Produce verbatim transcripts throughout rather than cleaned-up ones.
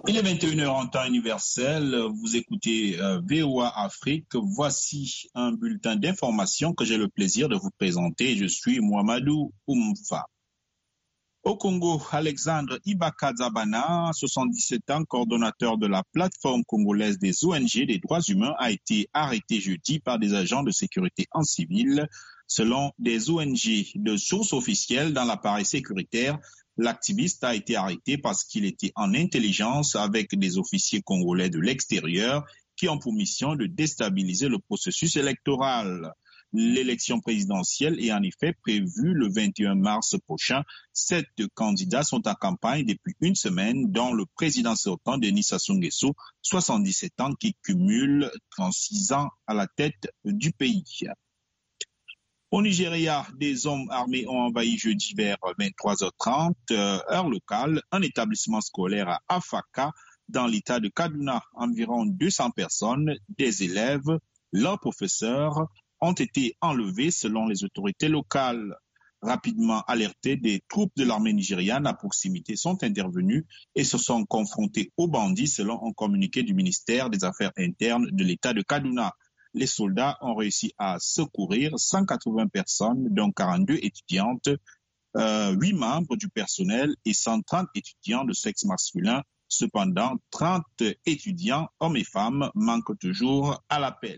Il est vingt et une heures en temps universel. Vous écoutez euh, V O A Afrique. Voici un bulletin d'information que j'ai le plaisir de vous présenter. Je suis Mohamedou Oumfa. Au Congo, Alexandre Ibaka Zabana, soixante-dix-sept ans, coordonnateur de la plateforme congolaise des O N G des droits humains, a été arrêté jeudi par des agents de sécurité en civil. Selon des O N G de sources officielles dans l'appareil sécuritaire, l'activiste a été arrêté parce qu'il était en intelligence avec des officiers congolais de l'extérieur qui ont pour mission de déstabiliser le processus électoral. L'élection présidentielle est en effet prévue le vingt et un mars prochain. Sept candidats sont en campagne depuis une semaine, dont le président sortant Denis Sassou Nguesso, soixante-dix-sept ans, qui cumule trente-six ans à la tête du pays. Au Nigeria, des hommes armés ont envahi jeudi vers vingt-trois heures trente, heure locale, un établissement scolaire à Afaka, dans l'état de Kaduna. Environ deux cents personnes, des élèves, leurs professeurs, ont été enlevés selon les autorités locales. Rapidement alertés, des troupes de l'armée nigériane à proximité sont intervenues et se sont confrontés aux bandits selon un communiqué du ministère des Affaires internes de l'état de Kaduna. Les soldats ont réussi à secourir cent quatre-vingts personnes, dont quarante-deux étudiantes, euh, huit membres du personnel et cent trente étudiants de sexe masculin. Cependant, trente étudiants, hommes et femmes, manquent toujours à l'appel.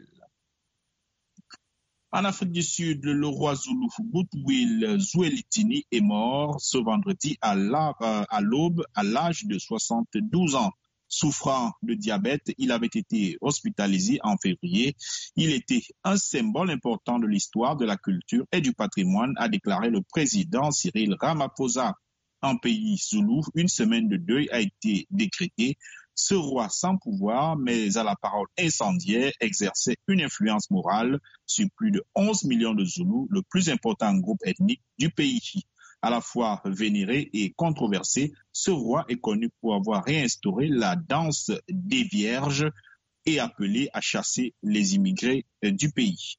En Afrique du Sud, le roi Zoulou Goodwill Zwelithini est mort ce vendredi à l'aube à l'âge de soixante-douze ans. Souffrant de diabète, il avait été hospitalisé en février. Il était un symbole important de l'histoire, de la culture et du patrimoine, a déclaré le président Cyril Ramaphosa. En pays zoulou, une semaine de deuil a été décrétée. Ce roi sans pouvoir, mais à la parole incendiaire, exerçait une influence morale sur plus de onze millions de Zoulous, le plus important groupe ethnique du pays. À la fois vénéré et controversé, ce roi est connu pour avoir réinstauré la danse des vierges et appelé à chasser les immigrés du pays.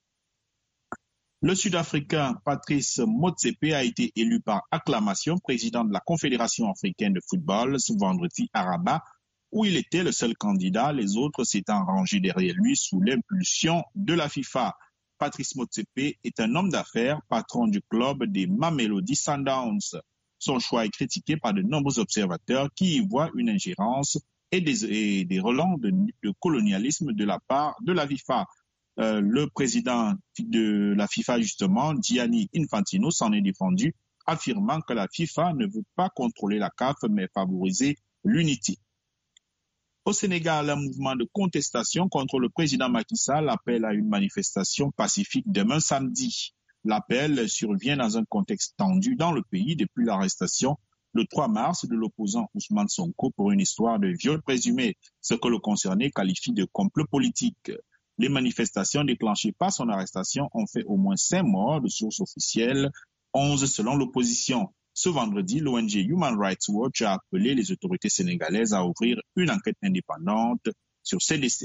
Le Sud-Africain Patrice Motsepe a été élu par acclamation président de la Confédération africaine de football ce vendredi à Rabat, où il était le seul candidat, les autres s'étant rangés derrière lui sous l'impulsion de la FIFA. Patrice Motsepe est un homme d'affaires, patron du club des Mamelodi Sundowns. Son choix est critiqué par de nombreux observateurs qui y voient une ingérence et des, et des relents de, de colonialisme de la part de la FIFA. Euh, le président de la FIFA, justement, Gianni Infantino, s'en est défendu, affirmant que la FIFA ne veut pas contrôler la C A F, mais favoriser l'unité. Au Sénégal, un mouvement de contestation contre le président Macky Sall appelle à une manifestation pacifique demain samedi. L'appel survient dans un contexte tendu dans le pays depuis l'arrestation le trois mars de l'opposant Ousmane Sonko pour une histoire de viol présumé, ce que le concerné qualifie de complot politique. Les manifestations déclenchées par son arrestation ont fait au moins cinq morts de sources officielles, onze selon l'opposition. Ce vendredi, l'O N G Human Rights Watch a appelé les autorités sénégalaises à ouvrir une enquête indépendante sur ces décès.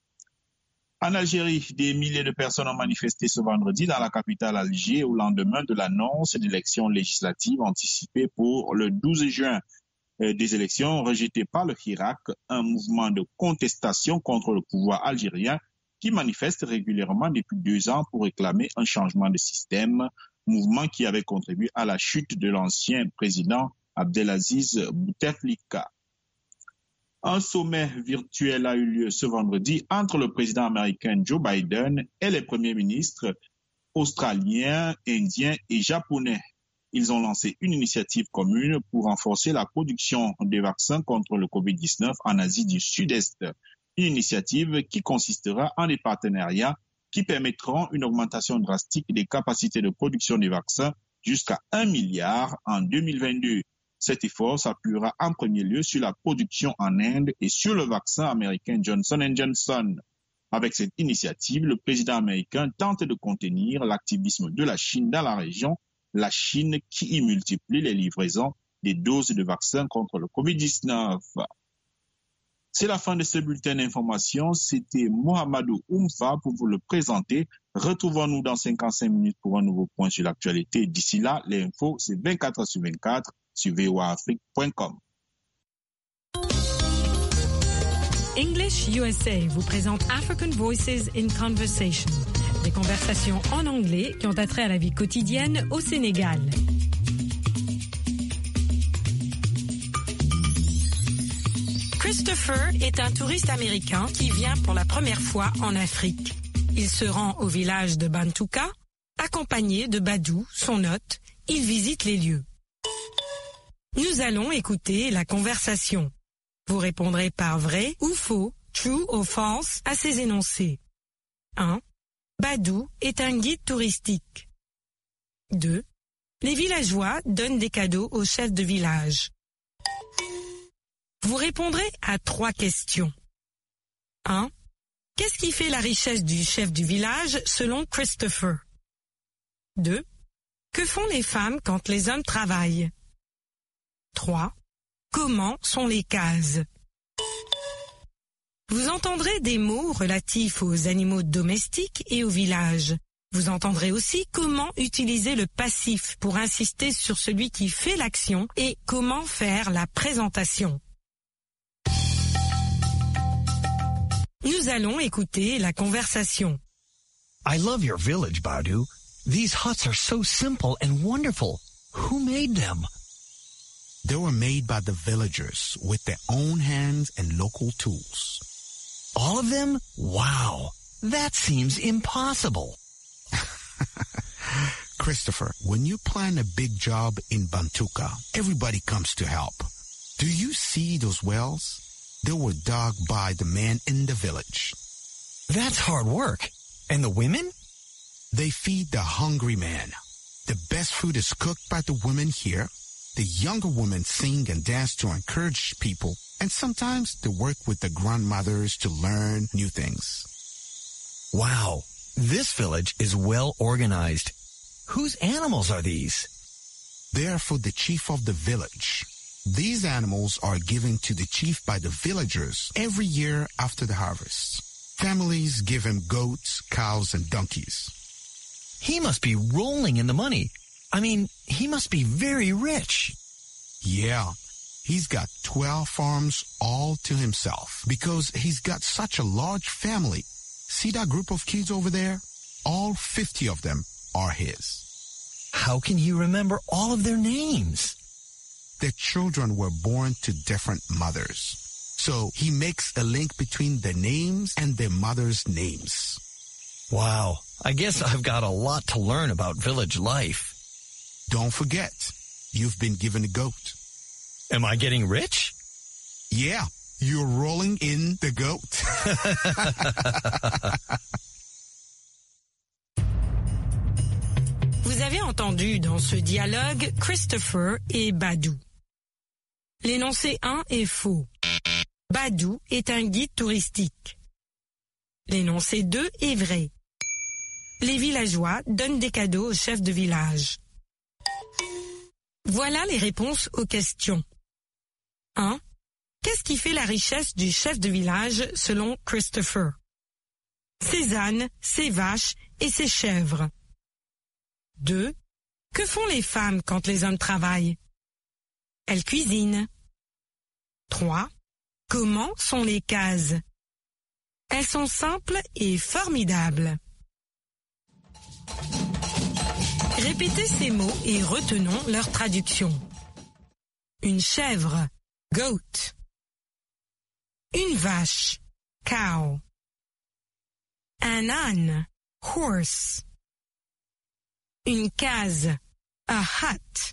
En Algérie, des milliers de personnes ont manifesté ce vendredi dans la capitale Alger au lendemain de l'annonce d'élections législatives anticipées pour le douze juin. Des élections rejetées par le Hirak, un mouvement de contestation contre le pouvoir algérien qui manifeste régulièrement depuis deux ans pour réclamer un changement de système, mouvement qui avait contribué à la chute de l'ancien président Abdelaziz Bouteflika. Un sommet virtuel a eu lieu ce vendredi entre le président américain Joe Biden et les premiers ministres australiens, indiens et japonais. Ils ont lancé une initiative commune pour renforcer la production des vaccins contre le covid dix-neuf en Asie du Sud-Est. Une initiative qui consistera en des partenariats qui permettront une augmentation drastique des capacités de production des vaccins jusqu'à un milliard en deux mille vingt-deux. Cet effort s'appuiera en premier lieu sur la production en Inde et sur le vaccin américain Johnson and Johnson. Avec cette initiative, le président américain tente de contenir l'activisme de la Chine dans la région, la Chine qui y multiplie les livraisons des doses de vaccins contre le covid dix-neuf. C'est la fin de ce bulletin d'information. C'était Mohamedou Oumfa pour vous le présenter. Retrouvons-nous dans cinquante-cinq minutes pour un nouveau point sur l'actualité. D'ici là, l'info, c'est vingt-quatre heures sur vingt-quatre sur v o a afrique point com. English U S A vous présente African Voices in Conversation, des conversations en anglais qui ont attrait à la vie quotidienne au Sénégal. Christopher est un touriste américain qui vient pour la première fois en Afrique. Il se rend au village de Bantouka, accompagné de Badou, son hôte. Il visite les lieux. Nous allons écouter la conversation. Vous répondrez par vrai ou faux, true ou false, à ces énoncés. un. Badou est un guide touristique. deux. Les villageois donnent des cadeaux au chef de village. Vous répondrez à trois questions. un. Qu'est-ce qui fait la richesse du chef du village selon Christopher? deux. Que font les femmes quand les hommes travaillent? trois. Comment sont les cases? Vous entendrez des mots relatifs aux animaux domestiques et au village. Vous entendrez aussi comment utiliser le passif pour insister sur celui qui fait l'action et comment faire la présentation. Nous allons écouter la conversation. I love your village, Badou. These huts are so simple and wonderful. Who made them? They were made by the villagers with their own hands and local tools. All of them? Wow. That seems impossible. Christopher, when you plan a big job in Bantouka, everybody comes to help. Do you see those wells? They were dug by the men in the village. That's hard work. And the women? They feed the hungry man. The best food is cooked by the women here. The younger women sing and dance to encourage people, and sometimes they work with the grandmothers to learn new things. Wow, this village is well organized. Whose animals are these? They are for the chief of the village. These animals are given to the chief by the villagers every year after the harvest. Families give him goats, cows, and donkeys. He must be rolling in the money. I mean, he must be very rich. Yeah, he's got twelve farms all to himself because he's got such a large family. See that group of kids over there? All fifty of them are his. How can he remember all of their names? Their children were born to different mothers. So he makes a link between their names and their mothers' names. Wow, I guess I've got a lot to learn about village life. Don't forget, you've been given a goat. Am I getting rich? Yeah, you're rolling in the goat. Vous avez entendu dans ce dialogue Christopher et Badou. L'énoncé un est faux. Badou est un guide touristique. L'énoncé deux est vrai. Les villageois donnent des cadeaux au chef de village. Voilà les réponses aux questions. un. Qu'est-ce qui fait la richesse du chef de village selon Christopher? Ses ânes, ses vaches et ses chèvres. deux. Que font les femmes quand les hommes travaillent? Elles cuisinent. trois. Comment sont les cases? Elles sont simples et formidables. Répétez ces mots et retenons leur traduction. Une chèvre, goat. Une vache, cow. Un âne, horse. Une case, a hut.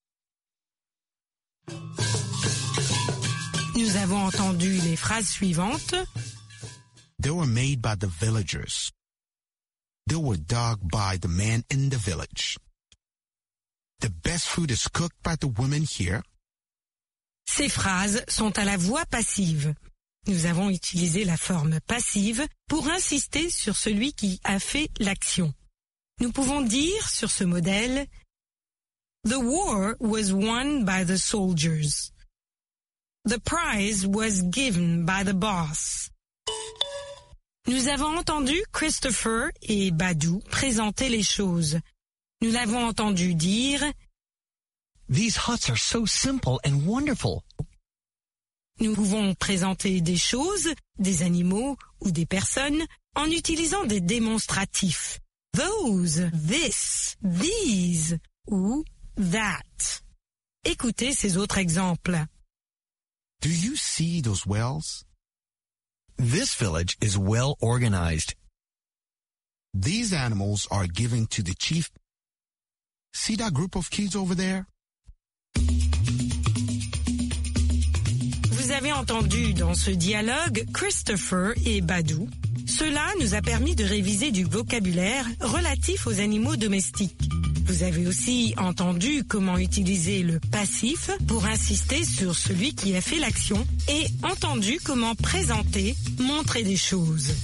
Nous avons entendu les phrases suivantes. They were made by the villagers. They were dug by the men in the village. The best food is cooked by the women here. Ces phrases sont à la voix passive. Nous avons utilisé la forme passive pour insister sur celui qui a fait l'action. Nous pouvons dire sur ce modèle « The war was won by the soldiers. The prize was given by the boss. » Nous avons entendu Christopher et Badou présenter les choses. Nous l'avons entendu dire These huts are so simple and wonderful. Nous pouvons présenter des choses, des animaux ou des personnes en utilisant des démonstratifs. Those, this, these ou that. Écoutez ces autres exemples. Do you see those wells? This village is well organized. These animals are given to the chief. See that group of kids over there? Vous avez entendu dans ce dialogue Christopher et Badou. Cela nous a permis de réviser du vocabulaire relatif aux animaux domestiques. Vous avez aussi entendu comment utiliser le passif pour insister sur celui qui a fait l'action et entendu comment présenter, montrer des choses.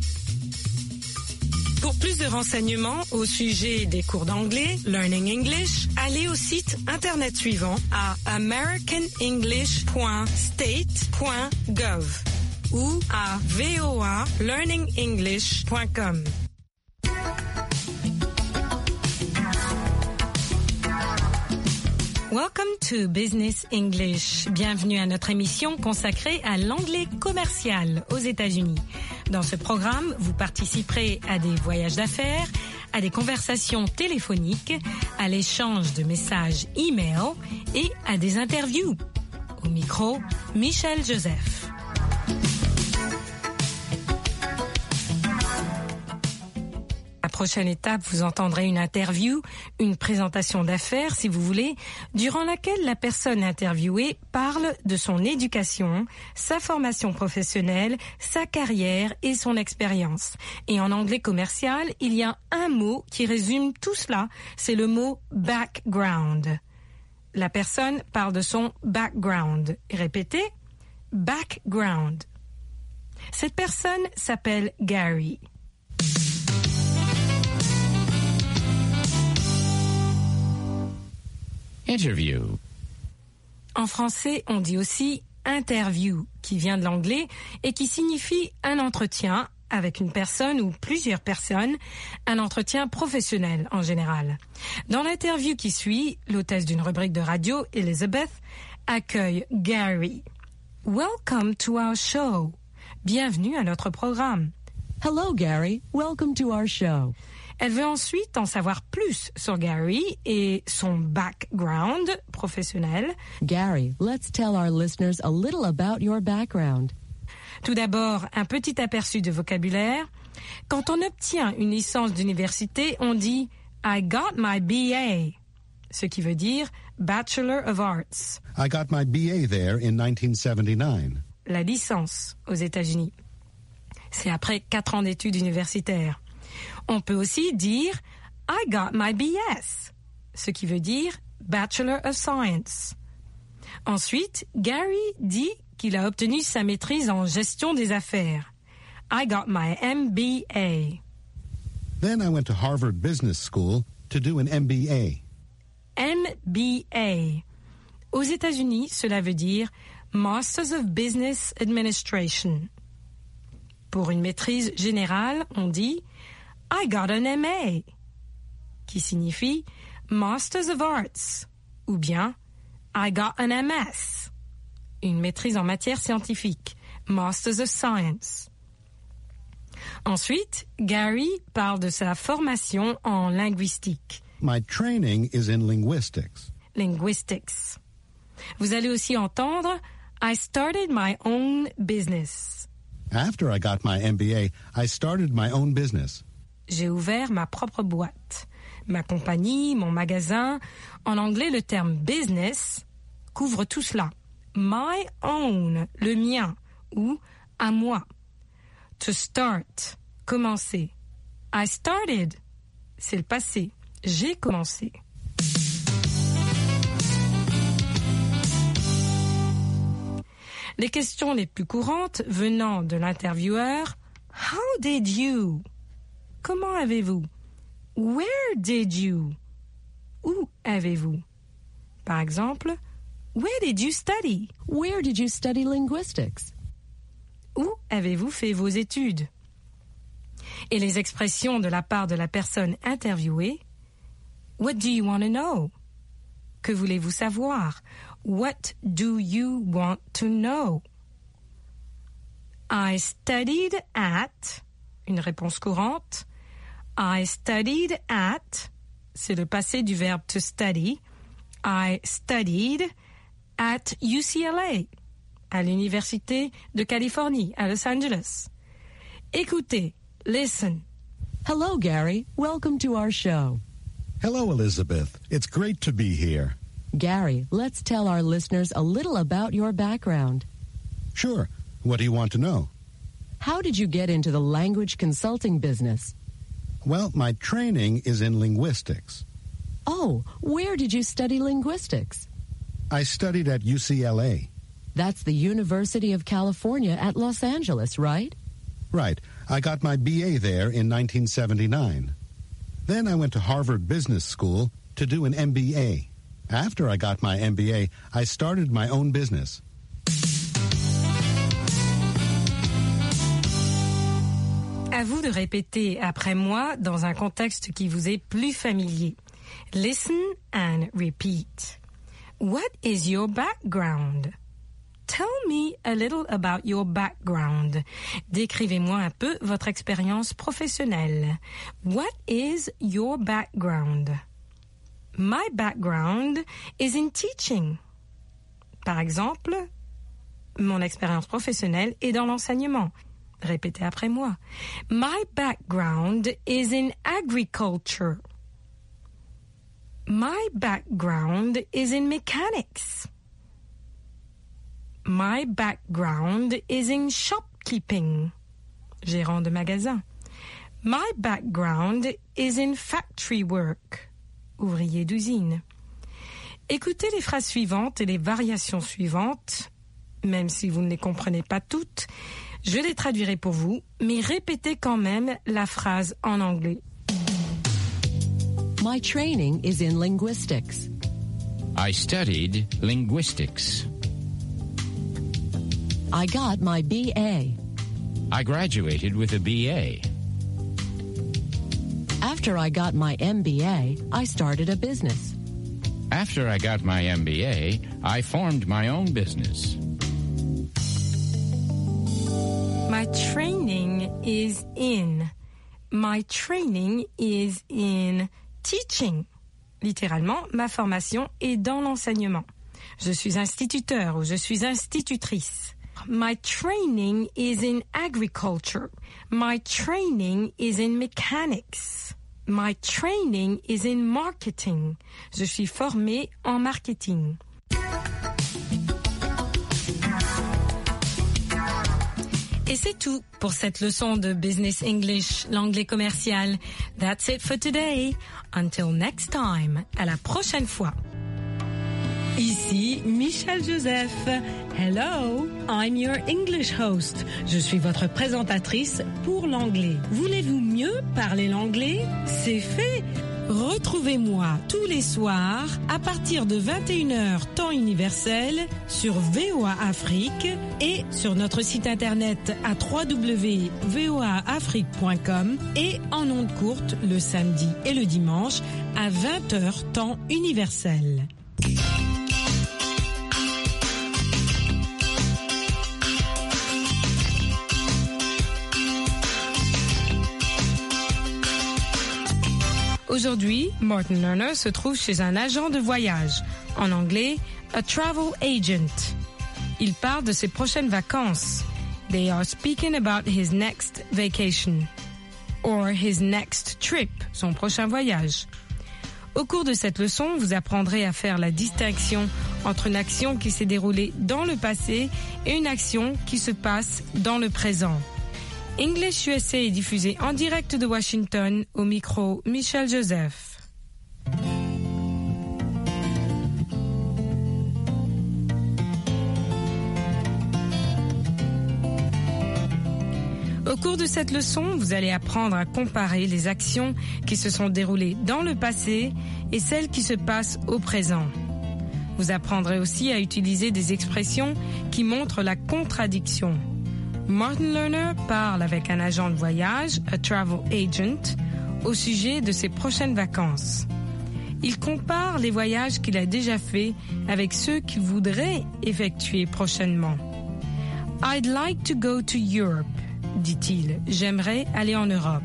Pour plus de renseignements au sujet des cours d'anglais, Learning English, allez au site internet suivant à american english point state point gov ou à v o a learning english point com. Welcome to Business English. Bienvenue à notre émission consacrée à l'anglais commercial aux États-Unis. Dans ce programme, vous participerez à des voyages d'affaires, à des conversations téléphoniques, à l'échange de messages e-mail et à des interviews. Au micro, Michel Joseph. La prochaine étape, vous entendrez une interview, une présentation d'affaires, si vous voulez, durant laquelle la personne interviewée parle de son éducation, sa formation professionnelle, sa carrière et son expérience. Et en anglais commercial, il y a un mot qui résume tout cela, c'est le mot background. La personne parle de son background. Répétez, background. Cette personne s'appelle Gary. Interview. En français, on dit aussi interview, qui vient de l'anglais et qui signifie un entretien avec une personne ou plusieurs personnes, un entretien professionnel en général. Dans l'interview qui suit, l'hôtesse d'une rubrique de radio, Elizabeth, accueille Gary. Welcome to our show. Bienvenue à notre programme. Hello, Gary. Welcome to our show. Elle veut ensuite en savoir plus sur Gary et son background professionnel. Gary, let's tell our listeners a little about your background. Tout d'abord, un petit aperçu de vocabulaire. Quand on obtient une licence d'université, on dit « I got my B A », ce qui veut dire « Bachelor of Arts ». I got my B A there in nineteen seventy-nine. La licence aux États-Unis. C'est après quatre ans d'études universitaires. On peut aussi dire « I got my B S », ce qui veut dire « Bachelor of Science ». Ensuite, Gary dit qu'il a obtenu sa maîtrise en gestion des affaires. « I got my M B A ». Then I went to Harvard Business School to do an M B A. M B A. Aux États-Unis, cela veut dire « Masters of Business Administration ». Pour une maîtrise générale, on dit « I got an M A », qui signifie Masters of Arts, ou bien I got an M S, une maîtrise en matière scientifique, Masters of Science. Ensuite, Gary parle de sa formation en linguistique. My training is in linguistics. Linguistics. Vous allez aussi entendre I started my own business. After I got my M B A, I started my own business. J'ai ouvert ma propre boîte. Ma compagnie, mon magasin. En anglais, le terme business couvre tout cela. My own, le mien, ou à moi. To start, commencer. I started, c'est le passé. J'ai commencé. Les questions les plus courantes venant de l'intervieweur, How did you? Comment avez-vous? Where did you? Où avez-vous? Par exemple, Where did you study? Where did you study linguistics? Où avez-vous fait vos études? Et les expressions de la part de la personne interviewée, What do you want to know? Que voulez-vous savoir? What do you want to know? I studied at, une réponse courante. I studied at, c'est le passé du verbe to study. I studied at U C L A, à l'Université de Californie, à Los Angeles. Écoutez, listen. Hello, Gary. Welcome to our show. Hello, Elizabeth. It's great to be here. Gary, let's tell our listeners a little about your background. Sure. What do you want to know? How did you get into the language consulting business? Well, my training is in linguistics. Oh, where did you study linguistics? I studied at U C L A. That's the University of California at Los Angeles, right? Right. I got my B A there in nineteen seventy-nine. Then I went to Harvard Business School to do an M B A. After I got my M B A, I started my own business. À vous de répéter après moi dans un contexte qui vous est plus familier. Listen and repeat. What is your background? Tell me a little about your background. Décrivez-moi un peu votre expérience professionnelle. What is your background? My background is in teaching. Par exemple, mon expérience professionnelle est dans l'enseignement. Répétez après moi. My background is in agriculture. My background is in mechanics. My background is in shopkeeping. Gérant de magasin. My background is in factory work. Ouvrier d'usine. Écoutez les phrases suivantes et les variations suivantes, même si vous ne les comprenez pas toutes. Je les traduirai pour vous, mais répétez quand même la phrase en anglais. My training is in linguistics. I studied linguistics. I got my B A. I graduated with a B A. After I got my M B A, I started a business. After I got my M B A, I formed my own business. My training is in. My training is in teaching. Littéralement, ma formation est dans l'enseignement. Je suis instituteur ou je suis institutrice. My training is in agriculture. My training is in mechanics. My training is in marketing. Je suis formée en marketing. Et c'est tout pour cette leçon de Business English, l'anglais commercial. That's it for today. Until next time. À la prochaine fois. Ici Michel Joseph. Hello, I'm your English host. Je suis votre présentatrice pour l'anglais. Voulez-vous mieux parler l'anglais? C'est fait. Retrouvez-moi tous les soirs à partir de vingt et une heures temps universel sur V O A Afrique et sur notre site internet à w w w point v o a afrique point com et en ondes courtes le samedi et le dimanche à vingt heures temps universel. Aujourd'hui, Martin Lerner se trouve chez un agent de voyage, en anglais, a travel agent. Il parle de ses prochaines vacances. They are speaking about his next vacation. Or his next trip, son prochain voyage. Au cours de cette leçon, vous apprendrez à faire la distinction entre une action qui s'est déroulée dans le passé et une action qui se passe dans le présent. English U S A est diffusé en direct de Washington, au micro Michel Joseph. Au cours de cette leçon, vous allez apprendre à comparer les actions qui se sont déroulées dans le passé et celles qui se passent au présent. Vous apprendrez aussi à utiliser des expressions qui montrent la contradiction. Martin Lerner parle avec un agent de voyage, a travel agent, au sujet de ses prochaines vacances. Il compare les voyages qu'il a déjà faits avec ceux qu'il voudrait effectuer prochainement. I'd like to go to Europe, dit-il. J'aimerais aller en Europe.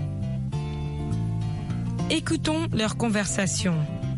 Écoutons leur conversation.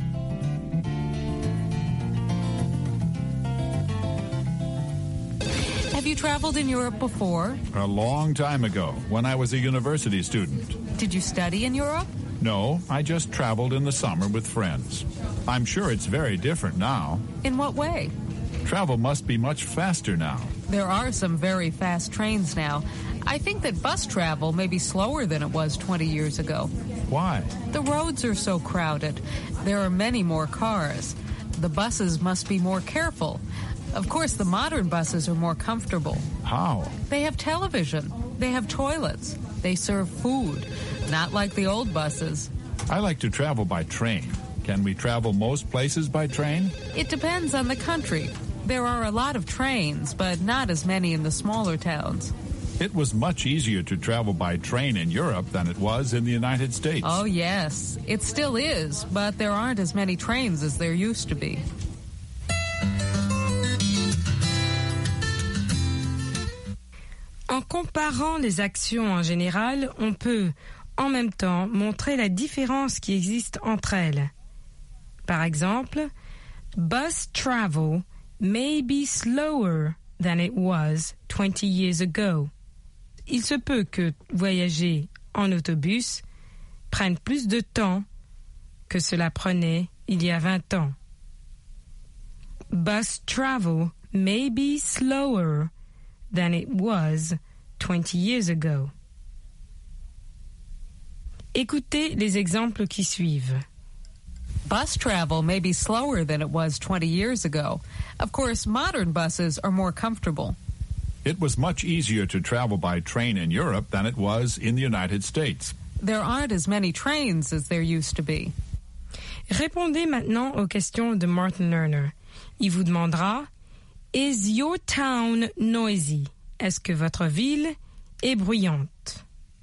Have you traveled in Europe before? A long time ago, when I was a university student. Did you study in Europe? No, I just traveled in the summer with friends. I'm sure it's very different now. In what way? Travel must be much faster now. There are some very fast trains now. I think that bus travel may be slower than it was twenty years ago. Why? The roads are so crowded. There are many more cars. The buses must be more careful. Of course, the modern buses are more comfortable. How? They have television. They have toilets. They serve food. Not like the old buses. I like to travel by train. Can we travel most places by train? It depends on the country. There are a lot of trains, but not as many in the smaller towns. It was much easier to travel by train in Europe than it was in the United States. Oh, yes. It still is, but there aren't as many trains as there used to be. En comparant les actions en général, on peut, en même temps, montrer la différence qui existe entre elles. Par exemple, bus travel may be slower than it was twenty years ago. Il se peut que voyager en autobus prenne plus de temps que cela prenait il y a vingt ans. Bus travel may be slower than it was twenty years ago. Écoutez les exemples qui suivent. Bus travel may be slower than it was twenty years ago. Of course, modern buses are more comfortable. It was much easier to travel by train in Europe than it was in the United States. There aren't as many trains as there used to be. Répondez maintenant aux questions de Martin Lerner. Il vous demandera « Is your town noisy ?» Est-ce que votre ville est bruyante?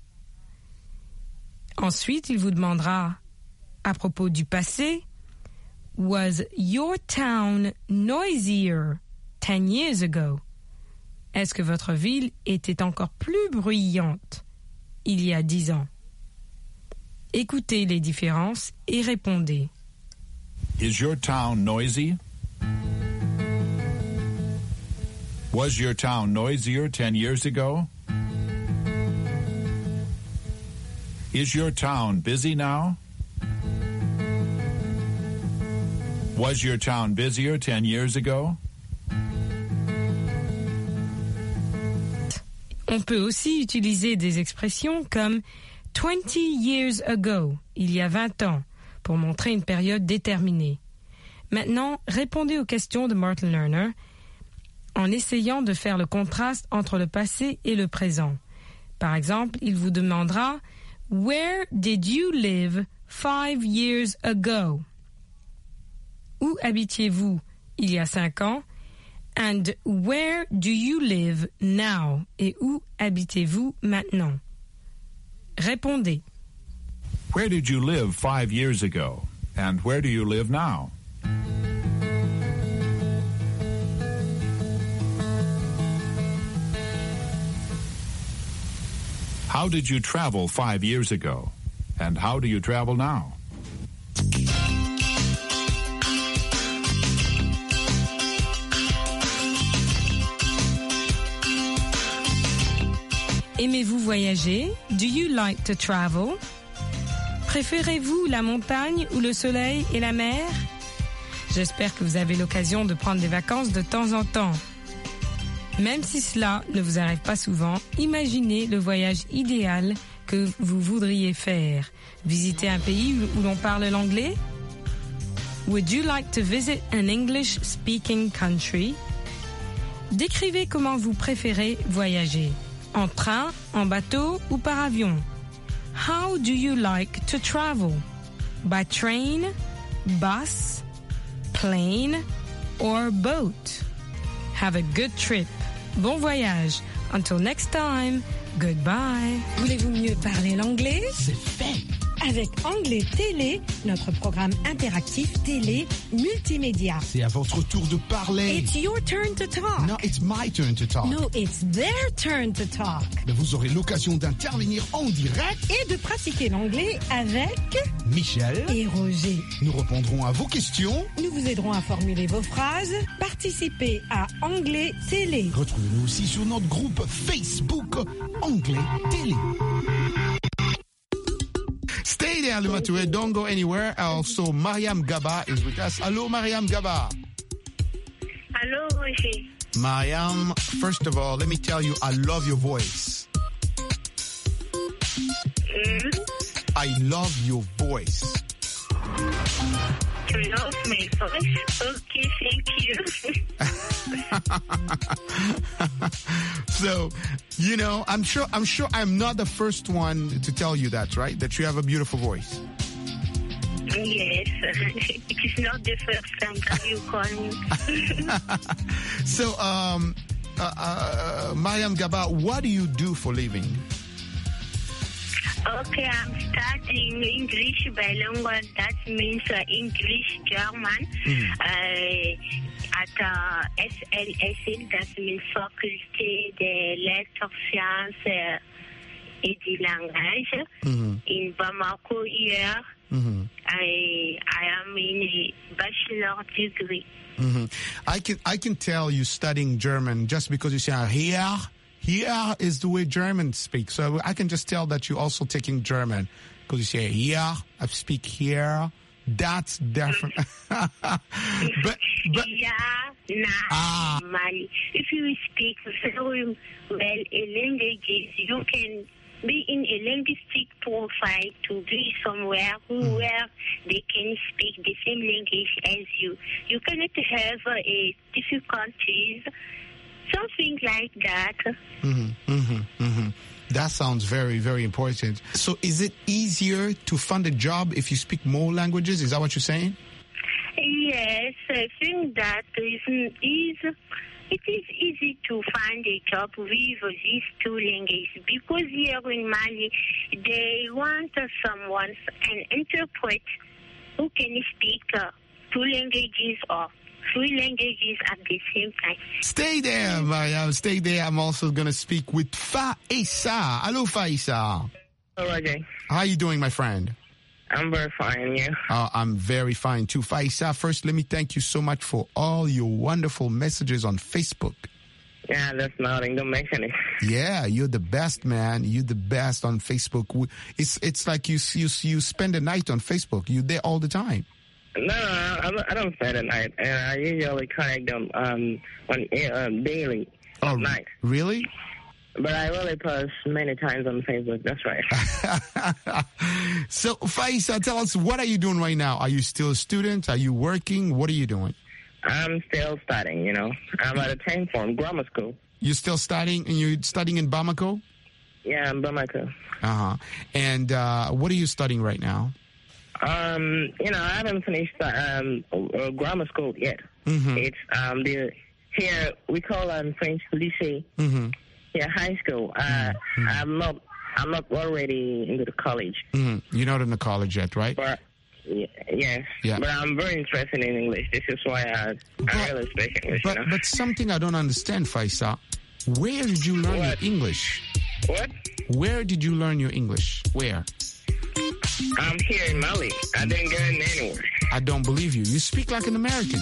Ensuite, il vous demandera à propos du passé, Was your town noisier ten years ago? Est-ce que votre ville était encore plus bruyante il y a dix ans? Écoutez les différences et répondez. Is your town noisy? Was your town noisier ten years ago? Is your town busy now? Was your town busier ten years ago? On peut aussi utiliser des expressions comme twenty years ago, il y a vingt ans, pour montrer une période déterminée. Maintenant, répondez aux questions de Martin Lerner en essayant de faire le contraste entre le passé et le présent. Par exemple, il vous demandera « Where did you live five years ago ?» Où habitiez-vous il y a cinq ans? And where do you live now? Et où habitez-vous maintenant? Répondez. Where did you live five years ago? And where do you live now? How did you travel five years ago? And how do you travel now? Aimez-vous voyager? Do you like to travel? Préférez-vous la montagne ou le soleil et la mer? J'espère que vous avez l'occasion de prendre des vacances de temps en temps. Même si cela ne vous arrive pas souvent, imaginez le voyage idéal que vous voudriez faire. Visiter un pays où l'on parle l'anglais? Would you like to visit an English-speaking country? Décrivez comment vous préférez voyager. En train, en bateau ou par avion? How do you like to travel? By train, bus, plane or boat? Have a good trip. Bon voyage. Until next time, goodbye. Voulez-vous mieux parler l'anglais? C'est fait. avec Anglais Télé, notre programme interactif télé multimédia. C'est à votre tour de parler. It's your turn to talk. No, it's my turn to talk. No, it's their turn to talk. Mais vous aurez l'occasion d'intervenir en direct et de pratiquer l'anglais avec Michel et Roger. Nous répondrons à vos questions. Nous vous aiderons à formuler vos phrases. Participez à Anglais Télé. Retrouvez-nous aussi sur notre groupe Facebook Anglais Télé. Stay there, Lumatoué. Don't go anywhere. Also, Mariam Gaba is with us. Hello, Mariam Gaba. Hello, Roger. Mariam, first of all, let me tell you, I love your voice. Mm. I love your voice. You love my voice? Okay, thank you. So, you know, I'm sure I'm sure I'm not the first one to tell you that, right? That you have a beautiful voice. Yes, it is not the first time that you call me. So, um, uh, uh, Mariam Gaba, what do you do for living? Okay, I'm studying English bilingual. That means uh, English German mm. uh, at uh, S L S L. That means Faculté des Lettres, Sciences uh, et du Langage mm-hmm. in Bamako here. Mm-hmm. I I am in a bachelor degree. Mm-hmm. I can I can tell you studying German just because you say here. Here is the way Germans speak. So I can just tell that you're also taking German because you say here, I speak here. That's different. but, but, yeah, nah, ah. Mali. If you speak very well a language, you can be in a linguistic profile to be somewhere mm. where they can speak the same language as you. You cannot have uh, a difficulties. Something like that. Mm-hmm, mm-hmm, mm-hmm. That sounds very, very important. So is it easier to find a job if you speak more languages? Is that what you're saying? Yes, I think that is, is it is easy to find a job with these two languages because here in Mali, they want someone, an interpreter who can speak uh, two languages or three languages at the same time. Stay there, Mariam. Stay there. I'm also going to speak with Faisa. Hello, Faisa. Hello, Roger. How are you doing, my friend? I'm very fine, yeah. Uh, I'm very fine, too. Faisa, first, let me thank you so much for all your wonderful messages on Facebook. Yeah, that's nothing. Don't mention it. Yeah, you're the best, man. You're the best on Facebook. It's it's like you you you spend the night on Facebook. You're there all the time. No, no, I don't spend the night, and I usually connect them um, on um, daily oh, at night. Really? But I really post many times on Facebook. That's right. So, Faisa, tell us, what are you doing right now? Are you still a student? Are you working? What are you doing? I'm still studying, you know. I'm at a tenth form grammar school. You're still studying, and you're studying in Bamako? Yeah, in Bamako. Uh-huh. And uh, what are you studying right now? Um, you know, I haven't finished um, uh, grammar school yet. Mm-hmm. It's um, the here we call it in French lycée. Mm-hmm. Yeah, high school. Uh, mm-hmm. I'm not. I'm not already into the college. Mm-hmm. You're not in the college yet, right? But y- yes. Yeah. But I'm very interested in English. This is why I, but, I really speak English. But you know? but something I don't understand, Faisa. Where did you learn what? your English? What? Where did you learn your English? Where? I'm here in Mali. I didn't go anywhere. I don't believe you. You speak like an American.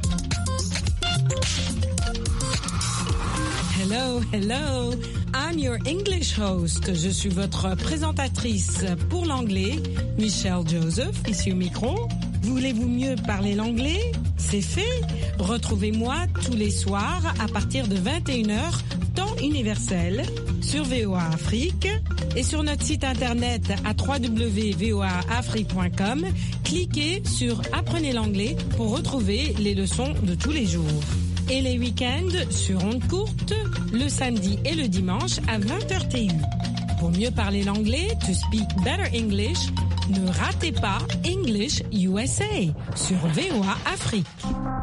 Hello, hello. I'm your English host. Je suis votre présentatrice pour l'anglais, Michelle Joseph, ici au micro. Voulez-vous mieux parler l'anglais? C'est fait. Retrouvez-moi tous les soirs à partir de vingt et une heures, temps universel, sur V O A Afrique et sur notre site internet à w w w point v o a afrique point com. Cliquez sur Apprenez l'anglais pour retrouver les leçons de tous les jours. Et les week-ends sur ondes courtes, le samedi et le dimanche à vingt heures T U. Pour mieux parler l'anglais, to speak better English, ne ratez pas English U S A sur V O A Afrique.